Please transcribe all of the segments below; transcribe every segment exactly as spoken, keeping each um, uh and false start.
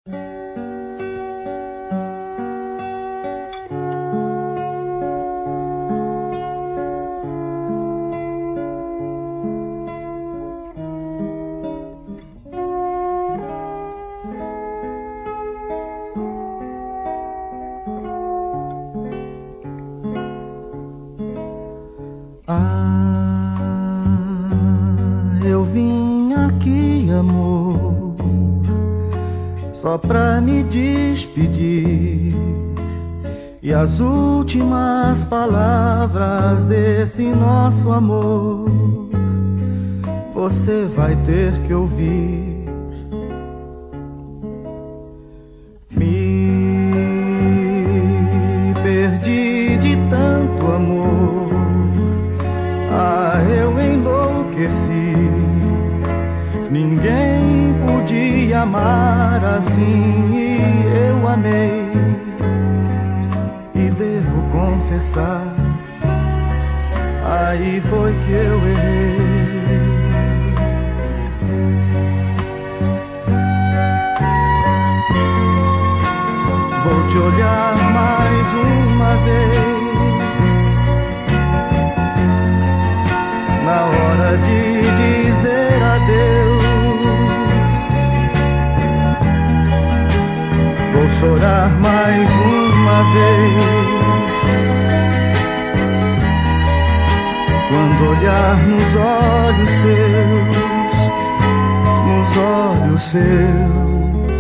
Eu vim aqui, amor, só pra me despedir, e as últimas palavras desse nosso amor você vai ter que ouvir. Me perdi de tanto amor, ah, eu enlouqueci. Ninguém podia amar assim e eu amei. E devo confessar, aí foi que eu errei. Vou te olhar mais uma vez, na hora de dizer adeus. Vou chorar mais uma vez, quando olhar nos olhos seus, nos olhos seus.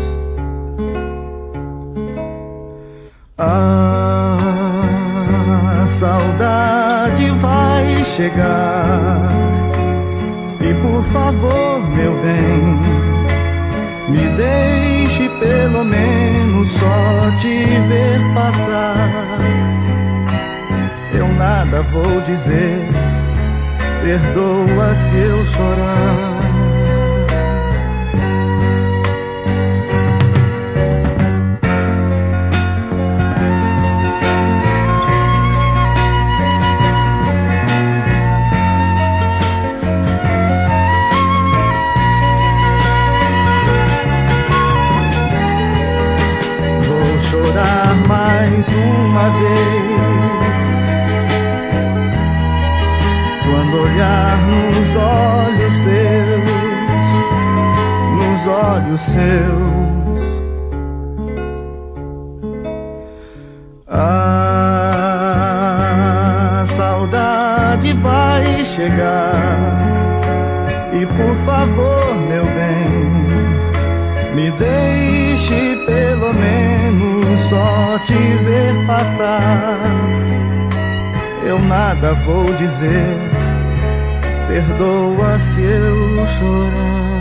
A saudade vai chegar, e por favor, meu bem, me deixe pelo menos só te ver passar. Eu nada vou dizer, perdoa se eu chorar. Mais uma vez, quando olhar nos olhos seus, nos olhos seus. A saudade vai chegar, e por favor, meu bem, me deixe pelo menos só te ver passar. Eu nada vou dizer, perdoa se eu chorar.